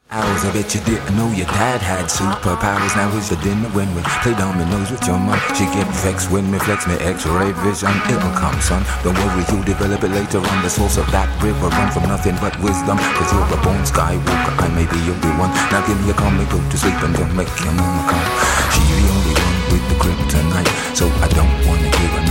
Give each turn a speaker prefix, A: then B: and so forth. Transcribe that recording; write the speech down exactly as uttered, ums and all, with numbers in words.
A: Hours, I bet you didn't know your dad had superpowers. Now here's the dinner when we play dominoes with your mom. She get vexed when me flex me x-ray vision. It'll come, son. Don't worry, you'll develop it later on. The source of that river run from nothing but wisdom. Cause you're a born skywalker, I may be the only one. Now give me a call, me go to sleep and don't make your mama come. She the only one with the kryptonite, so I don't wanna hear another